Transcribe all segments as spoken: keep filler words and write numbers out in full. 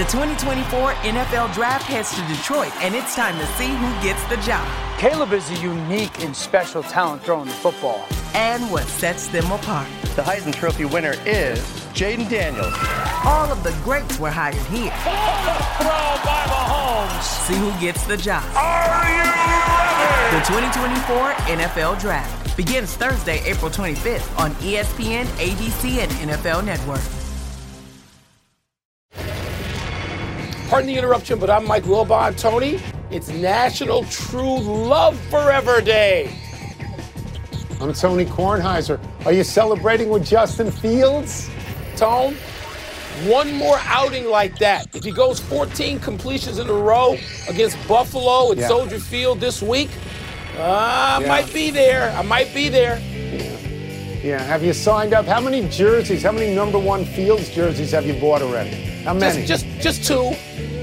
The twenty twenty-four N F L Draft heads to Detroit, and it's time to see who gets the job. Caleb is a unique and special talent throwing the football. And what sets them apart. The Heisman Trophy winner is Jaden Daniels. All of the greats were hired here. Throw by Mahomes. See who gets the job. Are you ready? The twenty twenty-four N F L Draft begins Thursday, April twenty-fifth on E S P N, A B C, and N F L Network. Pardon the interruption, but I'm Mike Wilbon. Tony, it's National True Love Forever Day. I'm Tony Kornheiser. Are you celebrating with Justin Fields? Tone, one more outing like that. If he goes fourteen completions in a row against Buffalo at yeah. Soldier Field this week, uh, I yeah. might be there. I might be there. Yeah. yeah. Have you signed up? How many jerseys, how many number one Fields jerseys have you bought already? How many? Just, just, just two.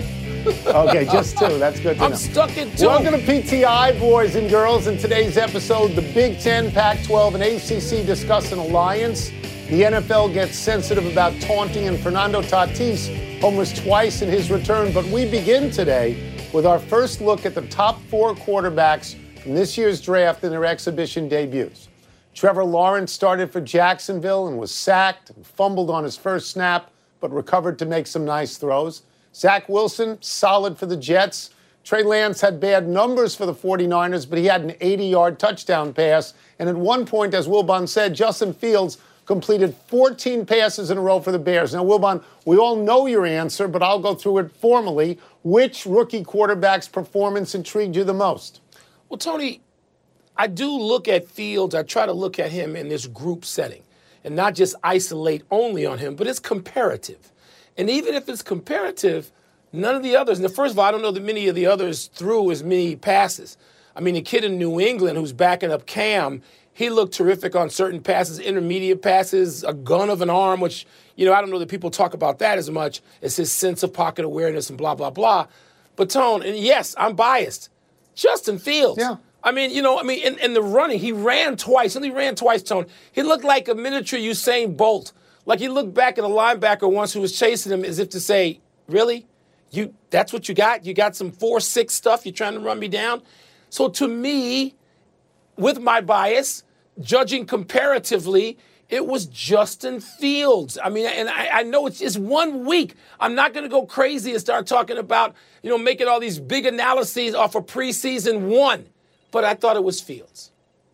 Okay, just two. That's good to I'm know. stuck in two. Welcome to P T I, boys and girls. In today's episode, the Big Ten, Pac twelve, and A C C discuss an alliance. The N F L gets sensitive about taunting, and Fernando Tatis homers twice in his return. But we begin today with our first look at the top four quarterbacks from this year's draft in their exhibition debuts. Trevor Lawrence started for Jacksonville and was sacked and fumbled on his first snap, but recovered to make some nice throws. Zach Wilson, solid for the Jets. Trey Lance had bad numbers for the 49ers, but he had an eighty-yard touchdown pass. And at one point, as Wilbon said, Justin Fields completed fourteen passes in a row for the Bears. Now, Wilbon, we all know your answer, but I'll go through it formally. Which rookie quarterback's performance intrigued you the most? Well, Tony, I do look at Fields. I try to look at him in this group setting and not just isolate only on him, but it's comparative. And even if it's comparative, none of the others, and first of all, I don't know that many of the others threw as many passes. I mean, the kid in New England who's backing up Cam, he looked terrific on certain passes, intermediate passes, a gun of an arm, which, you know, I don't know that people talk about that as much as his sense of pocket awareness and blah, blah, blah. But, Tone, and yes, I'm biased. Justin Fields. Yeah. I mean, you know, I mean, in, in the running, he ran twice. He only ran twice, Tone. He looked like a miniature Usain Bolt. Like he looked back at a linebacker once who was chasing him as if to say, really? You? That's what you got? You got some four six stuff? You're trying to run me down? So to me, with my bias, judging comparatively, it was Justin Fields. I mean, and I, I know it's just one week. I'm not going to go crazy and start talking about, you know, making all these big analyses off of preseason one. But I thought it was Fields.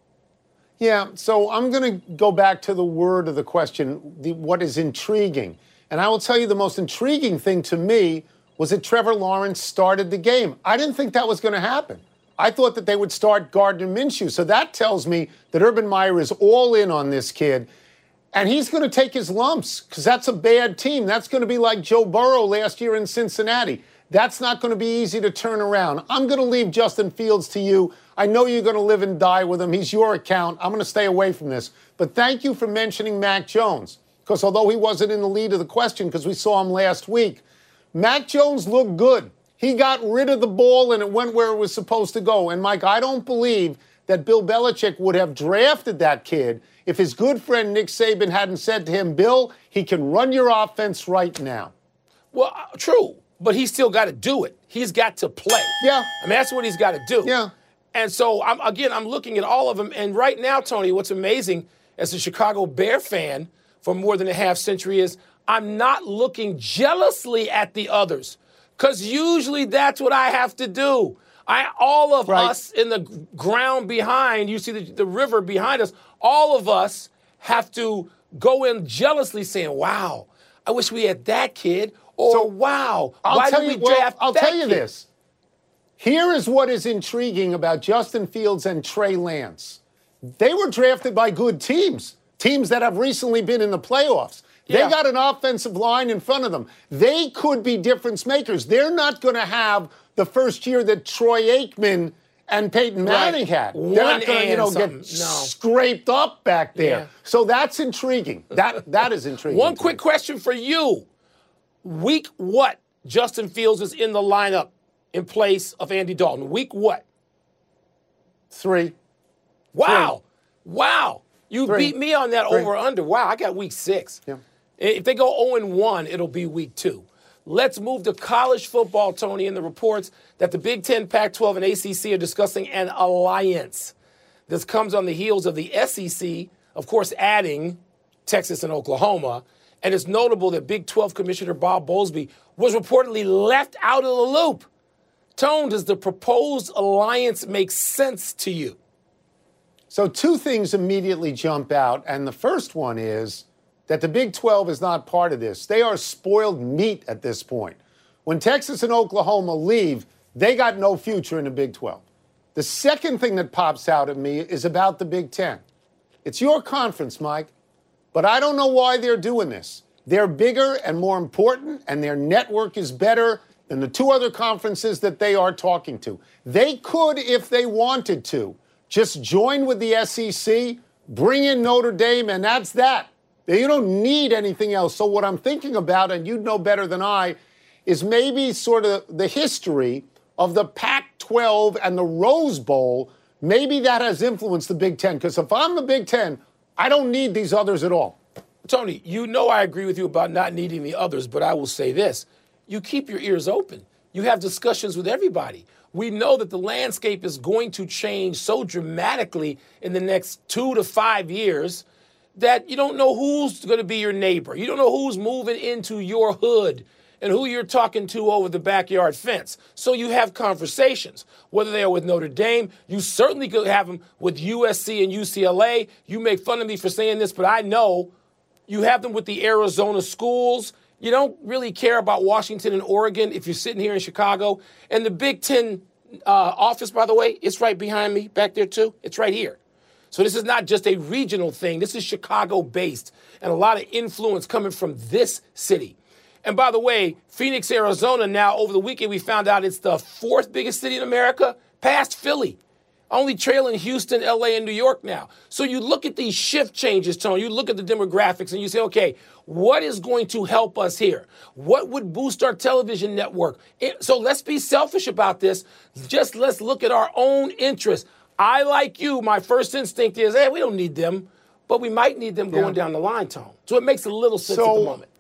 Yeah, so I'm going to go back to the word of the question, the, what is intriguing. And I will tell you the most intriguing thing to me was that Trevor Lawrence started the game. I didn't think that was going to happen. I thought that they would start Gardner Minshew. So that tells me that Urban Meyer is all in on this kid. And he's going to take his lumps because that's a bad team. That's going to be like Joe Burrow last year in Cincinnati. That's not going to be easy to turn around. I'm going to leave Justin Fields to you. I know you're going to live and die with him. He's your account. I'm going to stay away from this. But thank you for mentioning Mac Jones, because although he wasn't in the lead of the question because we saw him last week, Mac Jones looked good. He got rid of the ball and it went where it was supposed to go. And, Mike, I don't believe that Bill Belichick would have drafted that kid if his good friend Nick Saban hadn't said to him, Bill, he can run your offense right now. Well, uh, true, but he's still got to do it. He's got to play. Yeah. I mean, that's what he's got to do. Yeah. And so, I'm, again, I'm looking at all of them. And right now, Tony, what's amazing as a Chicago Bear fan for more than a half century is I'm not looking jealously at the others, because usually that's what I have to do. I, all of right. us in the ground behind, you see the, the river behind us, all of us have to go in jealously saying, wow, I wish we had that kid. Or, so, wow, I'll why tell did we you, well, draft I'll that tell you kid? this. Here is what is intriguing about Justin Fields and Trey Lance. They were drafted by good teams, teams that have recently been in the playoffs. They Yeah. got an offensive line in front of them. They could be difference makers. They're not going to have the first year that Troy Aikman and Peyton Manning Right. had. They're One not going to, you know, and get something. No. scraped up back there. Yeah. So that's intriguing. That that is intriguing. One to quick me. question for you. Week what Justin Fields is in the lineup in place of Andy Dalton? Week what? Three. Wow. Wow. You Three. beat me on that Three. over-under. Wow, I got week six. Yeah. If they go oh and one, it'll be week two. Let's move to college football, Tony, and the reports that the Big Ten, Pac twelve, and A C C are discussing an alliance. This comes on the heels of the S E C, of course, adding Texas and Oklahoma. And it's notable that Big twelve Commissioner Bob Bowlesby was reportedly left out of the loop. Tone, does the proposed alliance make sense to you? So two things immediately jump out, and the first one is that the Big twelve is not part of this. They are spoiled meat at this point. When Texas and Oklahoma leave, they got no future in the Big twelve. The second thing that pops out at me is about the Big Ten. It's your conference, Mike, but I don't know why they're doing this. They're bigger and more important, and their network is better than the two other conferences that they are talking to. They could, if they wanted to, just join with the S E C, bring in Notre Dame, and that's that. You don't need anything else. So what I'm thinking about, and you'd know better than I, is maybe sort of the history of the Pac twelve and the Rose Bowl. Maybe that has influenced the Big Ten. Because if I'm the Big Ten, I don't need these others at all. Tony, you know I agree with you about not needing the others, but I will say this. You keep your ears open. You have discussions with everybody. We know that the landscape is going to change so dramatically in the next two to five years that you don't know who's going to be your neighbor. You don't know who's moving into your hood and who you're talking to over the backyard fence. So you have conversations, whether they are with Notre Dame. You certainly could have them with U S C and U C L A. You make fun of me for saying this, but I know you have them with the Arizona schools. You don't really care about Washington and Oregon if you're sitting here in Chicago. And the Big Ten uh, office, by the way, it's right behind me back there, too. It's right here. So this is not just a regional thing. This is Chicago-based and a lot of influence coming from this city. And by the way, Phoenix, Arizona, now over the weekend we found out it's the fourth biggest city in America, past Philly. Only trailing Houston, L A, and New York now. So you look at these shift changes, Tony, you look at the demographics and you say, okay, what is going to help us here? What would boost our television network? So let's be selfish about this. Just let's look at our own interests. I, like you, my first instinct is, hey, we don't need them, but we might need them going yeah. down the line, Tone. So it makes a little sense so, at the moment.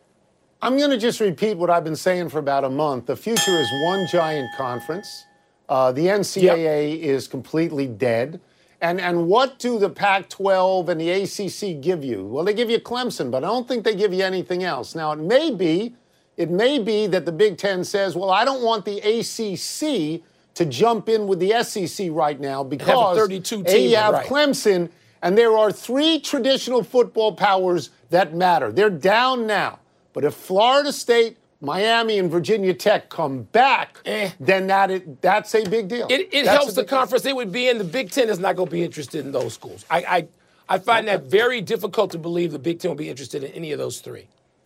I'm going to just repeat what I've been saying for about a month. The future is one giant conference. Uh, the N C double A yep. is completely dead. And and what do the Pac twelve and the A C C give you? Well, they give you Clemson, but I don't think they give you anything else. Now, it may be, it may be that the Big Ten says, well, I don't want the A C C to jump in with the S E C right now because have a thirty-two team, A, you have right. Clemson, and there are three traditional football powers that matter. They're down now. But if Florida State, Miami, and Virginia Tech come back, eh. then that it, that's a big deal. It, it helps the conference they would be in. The Big Ten is not going to be interested in those schools. I, I, I find that very difficult to believe the Big Ten will be interested in any of those three.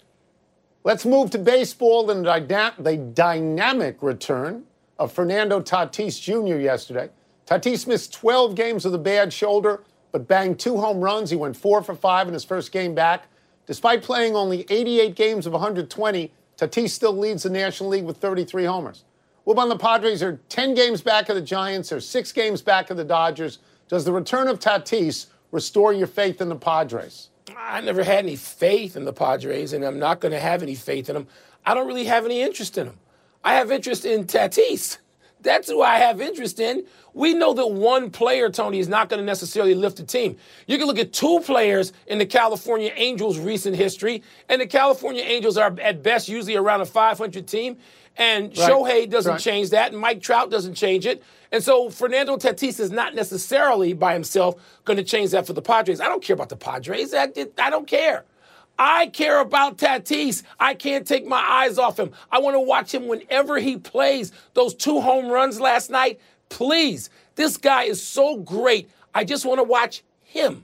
Let's move to baseball and the dynamic return of Fernando Tatis Junior yesterday. Tatis missed twelve games with a bad shoulder, but banged two home runs. He went four for five in his first game back. Despite playing only eighty-eight games of one hundred twenty, Tatis still leads the National League with thirty-three homers. Well, the Padres are ten games back of the Giants. They're six games back of the Dodgers. Does the return of Tatis restore your faith in the Padres? I never had any faith in the Padres, and I'm not going to have any faith in them. I don't really have any interest in them. I have interest in Tatis. That's who I have interest in. We know that one player, Tony, is not going to necessarily lift the team. You can look at two players in the California Angels' recent history, and the California Angels are at best usually around a five hundred team, and right. Shohei doesn't right. change that, and Mike Trout doesn't change it. And so Fernando Tatis is not necessarily by himself going to change that for the Padres. I don't care about the Padres. I, I don't care. I care about Tatis. I can't take my eyes off him. I want to watch him whenever he plays. Those two home runs last night, please. This guy is so great. I just want to watch him.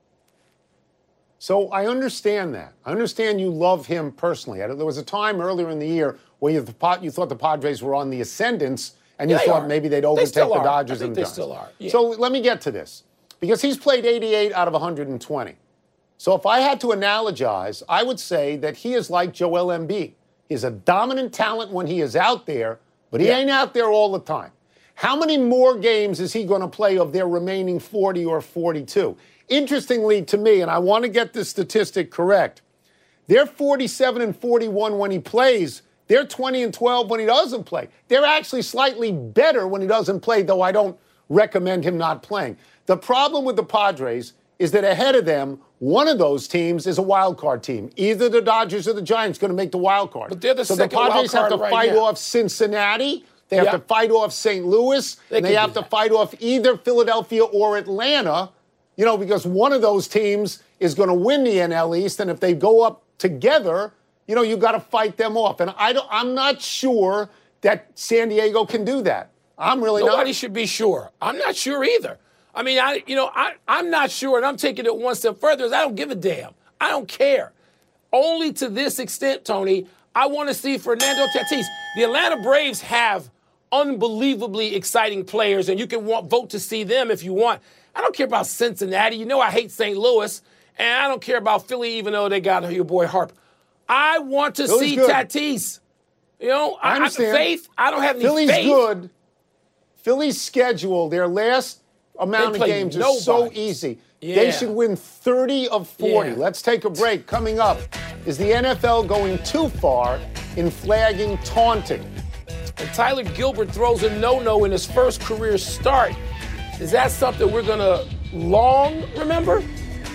So I understand that. I understand you love him personally. There was a time earlier in the year where you, you thought the Padres were on the ascendance, and you they thought are. maybe they'd overtake they the are. Dodgers I think and they Giants. still are. Yeah. So let me get to this. Because he's played eighty-eight out of one hundred twenty. So if I had to analogize, I would say that he is like Joel Embiid. He's a dominant talent when he is out there, but he yeah. ain't out there all the time. How many more games is he going to play of their remaining forty or forty-two? Interestingly to me, and I want to get this statistic correct, they're forty-seven and forty-one when he plays. They're twenty and twelve when he doesn't play. They're actually slightly better when he doesn't play, though I don't recommend him not playing. The problem with the Padres is that ahead of them, one of those teams is a wild card team. Either the Dodgers or the Giants going to make the wild card. But they're the so second the Padres wild card have to right fight now. off Cincinnati. They have Yeah. to fight off Saint Louis. They and they can have do to that. fight off either Philadelphia or Atlanta, you know, because one of those teams is going to win the N L East. And if they go up together, you know, you got to fight them off. And I don't, I'm not sure that San Diego can do that. I'm really Nobody not. should be sure. I'm not sure either. I mean, I you know, I, I'm not sure, and I'm taking it one step further. Is I don't give a damn. I don't care. Only to this extent, Tony, I want to see Fernando Tatis. The Atlanta Braves have unbelievably exciting players, and you can want, vote to see them if you want. I don't care about Cincinnati. You know I hate Saint Louis, and I don't care about Philly, even though they got your boy Harper. I want to Philly's see good. Tatis. You know, I I, I understand. faith. I don't have any Philly's faith. good. Philly's schedule, their last amount They of play games is so nobody. easy. Yeah. They should win thirty of forty. Yeah. Let's take a break. Coming up, is the N F L going too far in flagging taunting? And Tyler Gilbert throws a no-no in his first career start. Is that something we're going to long remember?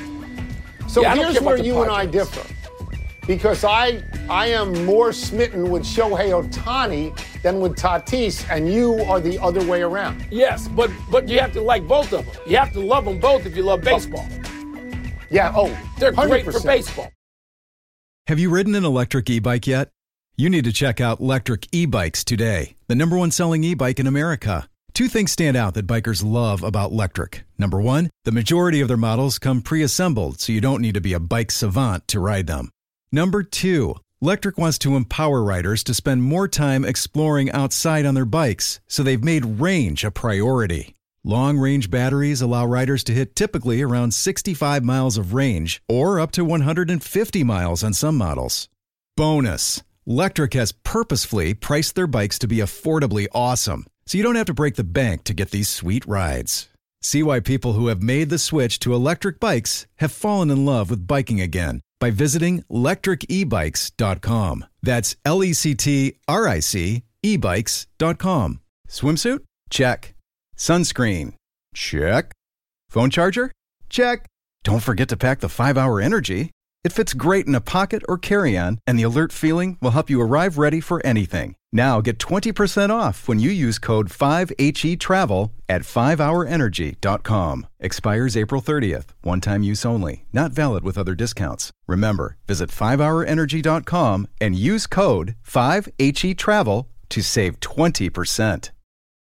So Yeah, I don't here's care about where the you and I Padres. differ. Because I I am more smitten with Shohei Ohtani than with Tatis, and you are the other way around. Yes, but but you have to like both of them. You have to love them both if you love baseball. Yeah, oh, They're one hundred great for percent. baseball. Have you ridden an electric e-bike yet? You need to check out Lectric E-Bikes today, the number one selling e-bike in America. Two things stand out that bikers love about Lectric. Number one, the majority of their models come pre-assembled, so you don't need to be a bike savant to ride them. Number two, Lectric wants to empower riders to spend more time exploring outside on their bikes, so they've made range a priority. Long-range batteries allow riders to hit typically around sixty-five miles of range or up to one hundred fifty miles on some models. Bonus, Lectric has purposefully priced their bikes to be affordably awesome, so you don't have to break the bank to get these sweet rides. See why people who have made the switch to electric bikes have fallen in love with biking again by visiting lectric e bikes dot com. That's L E C T R I C e bikes dot com. Swimsuit? Check. Sunscreen? Check. Phone charger? Check. Don't forget to pack the five hour Energy. It fits great in a pocket or carry-on, and the alert feeling will help you arrive ready for anything. Now get twenty percent off when you use code five H E travel at five hour energy dot com. Expires April thirtieth. One-time use only. Not valid with other discounts. Remember, visit five hour energy dot com and use code five H E travel to save twenty percent.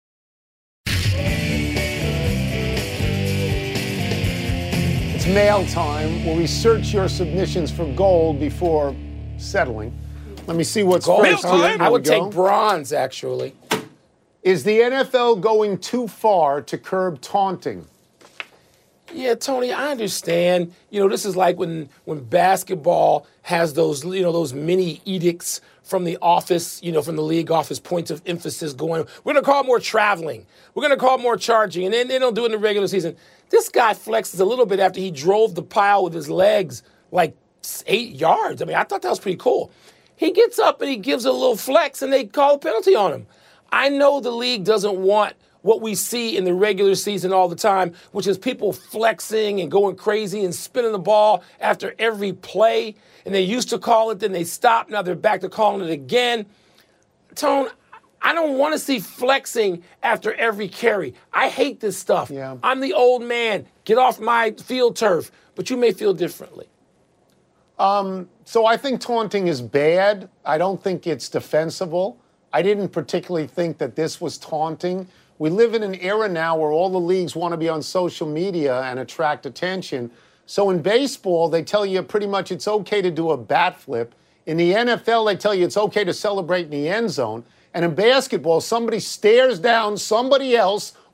It's mail time where we search your submissions for gold before settling. Let me see what's Gold? first here. Here I would we go. take bronze, actually. Is the N F L going too far to curb taunting? Yeah, Tony, I understand. You know, this is like when when basketball has those, you know, those mini edicts from the office, you know, from the league office, points of emphasis going. We're going to call it more traveling. We're going to call it more charging. And then they don't do it in the regular season. This guy flexes a little bit after he drove the pile with his legs like eight yards. I mean, I thought that was pretty cool. He gets up and he gives a little flex, and they call a penalty on him. I know the league doesn't want what we see in the regular season all the time, which is people flexing and going crazy and spinning the ball after every play. And they used to call it, then they stopped. Now they're back to calling it again. Tone, I don't want to see flexing after every carry. I hate this stuff. Yeah. I'm the old man. Get off my field turf. But you may feel differently. So I think taunting is bad. I don't think it's defensible. I didn't particularly think that this was taunting. We live in an era now where all the leagues want to be on social media and attract attention. So in baseball, they tell you pretty much it's okay to do a bat flip. In the N F L, they tell you it's okay to celebrate in the end zone. And in basketball, somebody stares down somebody else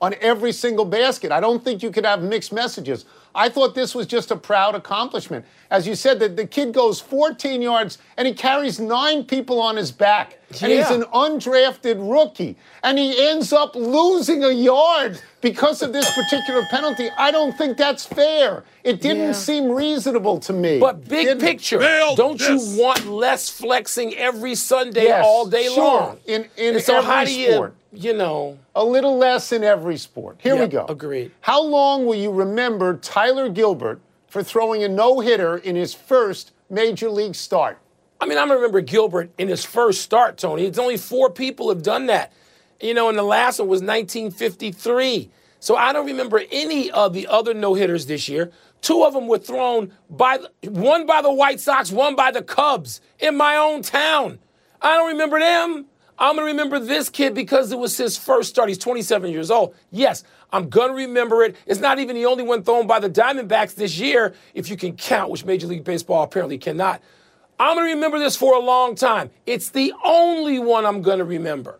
on every single basket. I don't think you could have mixed messages. I thought this was just a proud accomplishment. As you said, the, the kid goes fourteen yards and he carries nine people on his back. And Yeah. he's an undrafted rookie. And he ends up losing a yard because of this particular penalty. I don't think that's fair. It didn't Yeah. seem reasonable to me. But big Didn't- picture, Nailed don't this. you want less flexing every Sunday Yes, all day sure. long? In- in and so every how do you, sport. you know, A little less in every sport. Here we Yep, go. agreed. How long will you remember Tyler Gilbert for throwing a no-hitter in his first major league start? I mean, I remember Gilbert in his first start, Tony. It's only four people have done that. You know, and the last one was nineteen fifty-three. So I don't remember any of the other no-hitters this year. Two of them were thrown by, one by the White Sox, one by the Cubs in my own town. I don't remember them. I'm going to remember this kid because it was his first start. He's twenty-seven years old. Yes, I'm going to remember it. It's not even the only one thrown by the Diamondbacks this year, if you can count, which Major League Baseball apparently cannot. I'm going to remember this for a long time. It's the only one I'm going to remember.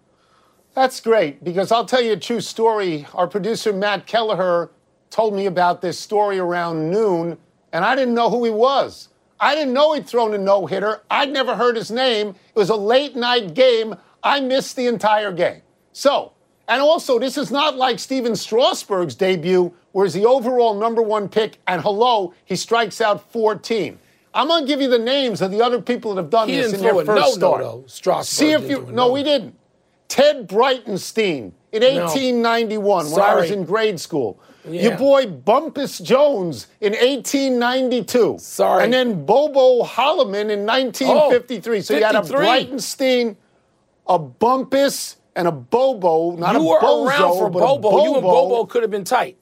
That's great, because I'll tell you a true story. Our producer, Matt Kelleher, told me about this story around noon, and I didn't know who he was. I didn't know he'd thrown a no-hitter. I'd never heard his name. It was a late-night game. I missed the entire game. So, and also, this is not like Steven Strasburg's debut, where he's the overall number one pick, and hello, he strikes out fourteen. I'm going to give you the names of the other people that have done He this didn't in throw their a first no-no, start. though. Strasburg See if didn't you, throw a no, no-no. he didn't. Ted Breitenstein in eighteen ninety-one, when I was Sorry. in grade school. Yeah. Your boy Bumpus Jones in eighteen ninety-two. Sorry. And then Bobo Holloman in nineteen fifty-three. Oh, so you had a fifty-three. Breitenstein, a Bumpus, and a Bobo. Not You a were Bozo, around for but a Bobo. You and Bobo could have been tight.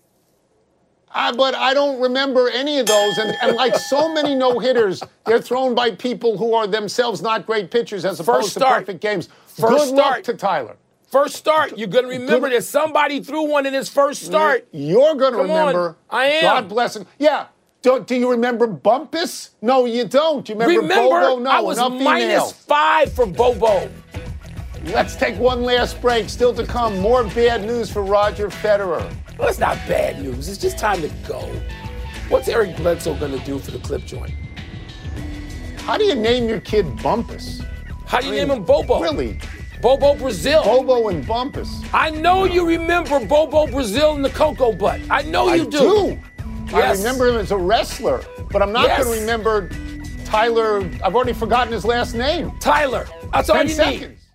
I, but I don't remember any of those. And, and like so many no-hitters, they're thrown by people who are themselves not great pitchers as opposed First to start. perfect games. First Good luck start. to Tyler. First start, you're going to remember that somebody threw one in his first start. You're going to Come on. remember. I am. God bless him. Yeah. Do, do you remember Bumpus? No, you don't. You remember, Remember, Bobo? No, I was enough minus email. five for Bobo. Let's take one last break. Still to come, more bad news for Roger Federer. Well, it's not bad news. It's just time to go. What's Eric Bledsoe going to do for the clip joint? How do you name your kid Bumpus? How do you I mean, name him Bobo? Really? Bobo Brazil. Bobo and Bumpus. I know you remember Bobo Brazil and the Cocoa Butt. I know you I do. do. I Yes. remember him as a wrestler, but I'm not Yes. going to remember Tyler. I've already forgotten his last name. Tyler. That's all Ten you seconds. need.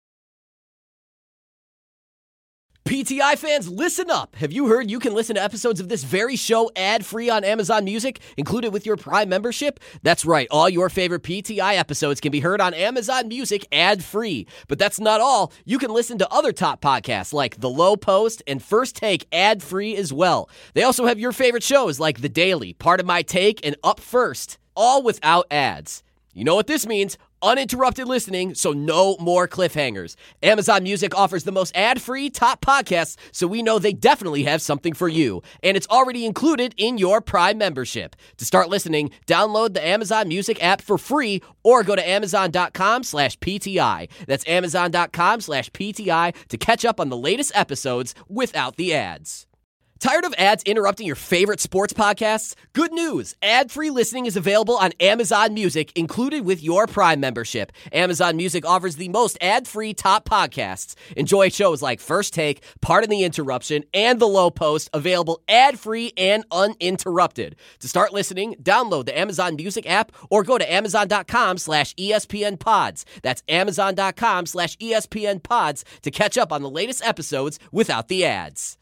P T I fans, listen up. Have you heard you can listen to episodes of this very show ad-free on Amazon Music, included with your Prime membership? That's right. All your favorite P T I episodes can be heard on Amazon Music ad-free. But that's not all. You can listen to other top podcasts like The Low Post and First Take ad-free as well. They also have your favorite shows like The Daily, Part of My Take, and Up First, all without ads. You know what this means? Uninterrupted listening, so no more cliffhangers. Amazon Music offers the most ad-free top podcasts, so we know they definitely have something for you. And it's already included in your Prime membership. To start listening, download the Amazon Music app for free or go to amazon.com slash PTI. That's amazon.com slash PTI to catch up on the latest episodes without the ads. Tired of ads interrupting your favorite sports podcasts? Good news! Ad-free listening is available on Amazon Music, included with your Prime membership. Amazon Music offers the most ad-free top podcasts. Enjoy shows like First Take, Pardon the Interruption, and The Low Post, available ad-free and uninterrupted. To start listening, download the Amazon Music app or go to amazon.com slash ESPN pods. That's amazon.com slash ESPN pods to catch up on the latest episodes without the ads.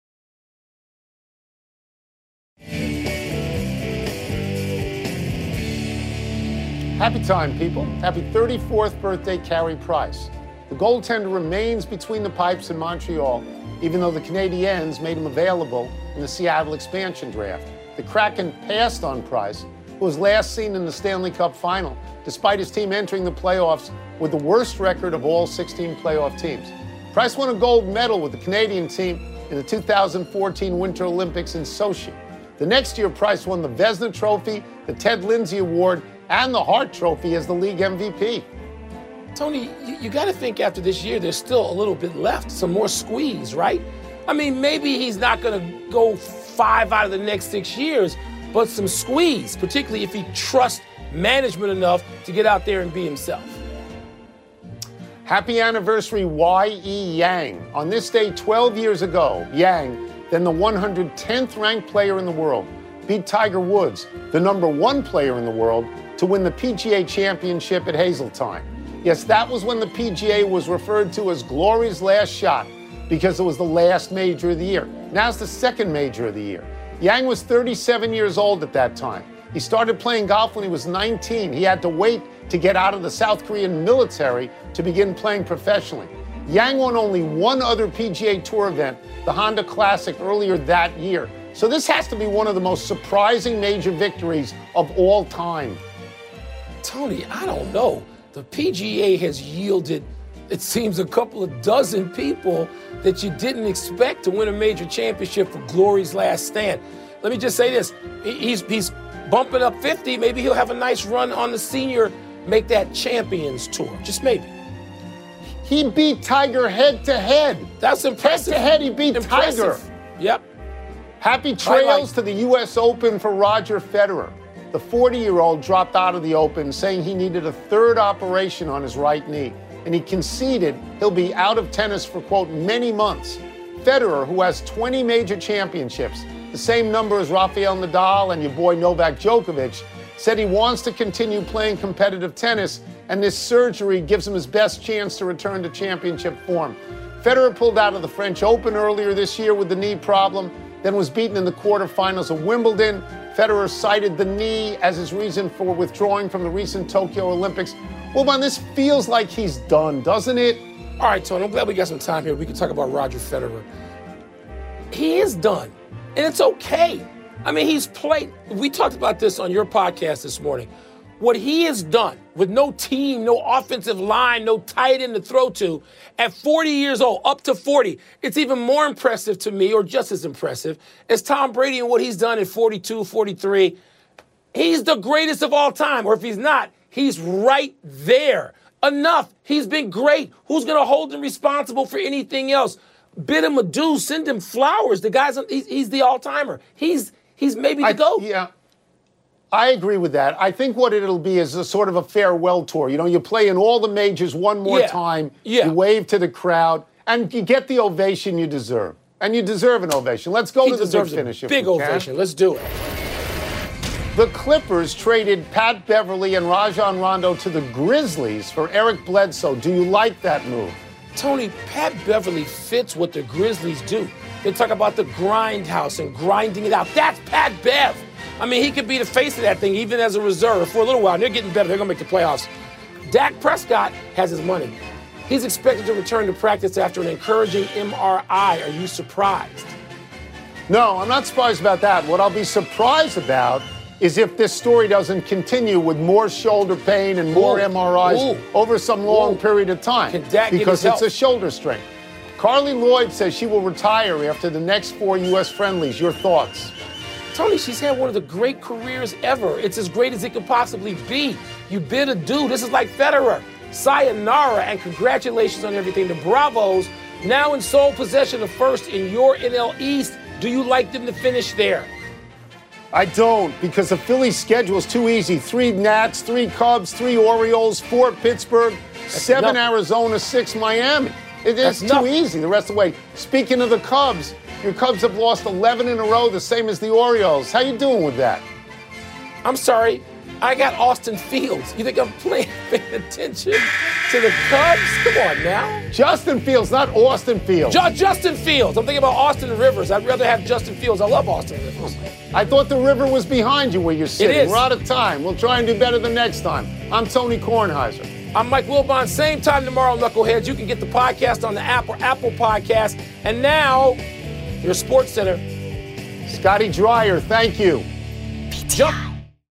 Happy time, people. Happy thirty-fourth birthday, Carey Price. The goaltender remains between the pipes in Montreal, even though the Canadiens made him available in the Seattle expansion draft. The Kraken passed on Price, who was last seen in the Stanley Cup final, despite his team entering the playoffs with the worst record of all sixteen playoff teams. Price won a gold medal with the Canadian team in the two thousand fourteen Winter Olympics in Sochi. The next year, Price won the Vezina Trophy, the Ted Lindsay Award, and the Hart Trophy as the league M V P. Tony, you, you got to think after this year, there's still a little bit left, some more squeeze, right? I mean, maybe he's not going to go five out of the next six years, but some squeeze, particularly if he trusts management enough to get out there and be himself. Happy anniversary, Y E. Yang. On this day twelve years ago, Yang, then the one hundred tenth ranked player in the world, beat Tiger Woods, the number one player in the world, to win the P G A championship at Hazeltine. Yes, that was when the P G A was referred to as Glory's last shot because it was the last major of the year. Now it's the second major of the year. Yang was thirty-seven years old at that time. He started playing golf when he was nineteen. He had to wait to get out of the South Korean military to begin playing professionally. Yang won only one other P G A Tour event, the Honda Classic, earlier that year. So this has to be one of the most surprising major victories of all time. Tony, I don't know. The P G A has yielded, it seems, a couple of dozen people that you didn't expect to win a major championship for Glory's last stand. Let me just say this. He's, he's bumping up fifty. Maybe he'll have a nice run on the senior, make that Champions Tour. Just maybe. He beat Tiger head to head. That's impressive. Head to head, he beat impressive. Tiger. Yep. Happy trails to the U S Open for Roger Federer. The forty-year-old dropped out of the Open, saying he needed a third operation on his right knee, and he conceded he'll be out of tennis for, quote, many months. Federer, who has twenty major championships, the same number as Rafael Nadal and your boy Novak Djokovic, said he wants to continue playing competitive tennis, and this surgery gives him his best chance to return to championship form. Federer pulled out of the French Open earlier this year with the knee problem, then was beaten in the quarterfinals of Wimbledon. Federer cited the knee as his reason for withdrawing from the recent Tokyo Olympics. Well, man, this feels like he's done, doesn't it? All right, Tony, I'm glad we got some time here. We can talk about Roger Federer. He is done, and it's okay. I mean, he's played. We talked about this on your podcast this morning. What he has done with no team, no offensive line, no tight end to throw to, at forty years old, up to forty, it's even more impressive to me, or just as impressive, as Tom Brady and what he's done at forty-two, forty-three. He's the greatest of all time, or if he's not, he's right there. Enough. He's been great. Who's going to hold him responsible for anything else? Bid him adieu, send him flowers. The guy's, he's, he's the all-timer. He's, he's maybe the I, GOAT. Yeah. I agree with that. I think what it'll be is a sort of a farewell tour. You know, you play in all the majors one more yeah. time, yeah. you wave to the crowd, and you get the ovation you deserve. And you deserve an ovation. Let's go he to the deserves big finish. A big ovation. Can. Let's do it. The Clippers traded Pat Beverly and Rajon Rondo to the Grizzlies for Eric Bledsoe. Do you like that move? Tony, Pat Beverly fits what the Grizzlies do. They talk about the grindhouse and grinding it out. That's Pat Bev. I mean, he could be the face of that thing even as a reserve for a little while. And they're getting better. They're going to make the playoffs. Dak Prescott has his money. He's expected to return to practice after an encouraging M R I. Are you surprised? No, I'm not surprised about that. What I'll be surprised about is if this story doesn't continue with more shoulder pain and more Ooh. M R Is Ooh. over some long Ooh. period of time. Can Dak get because his it's help? a shoulder strain. Carly Lloyd says she will retire after the next four U S friendlies. Your thoughts? Tony, she's had one of the great careers ever. It's as great as it could possibly be. You bid adieu. This is like Federer. Sayonara, and congratulations on everything. The Bravos, now in sole possession of first in your N L East. Do you like them to finish there? I don't, because the Phillies' schedule is too easy. Three Nats, three Cubs, three Orioles, four Pittsburgh, That's seven nothing. Arizona, six Miami. It, it's That's too nothing. easy the rest of the way. Speaking of the Cubs, your Cubs have lost eleven in a row, the same as the Orioles. How you doing with that? I'm sorry. I got Austin Fields. You think I'm playing, paying attention to the Cubs? Come on now. Justin Fields, not Austin Fields. Ju- Justin Fields. I'm thinking about Austin Rivers. I'd rather have Justin Fields. I love Austin Rivers. I thought the river was behind you where you're sitting. is. We're out of time. We'll try and do better the next time. I'm Tony Kornheiser. I'm Mike Wilbon. Same time tomorrow, Knuckleheads. You can get the podcast on the app or Apple Podcast. And now, your Sports Center. Scotty Dreyer, thank you. Jump.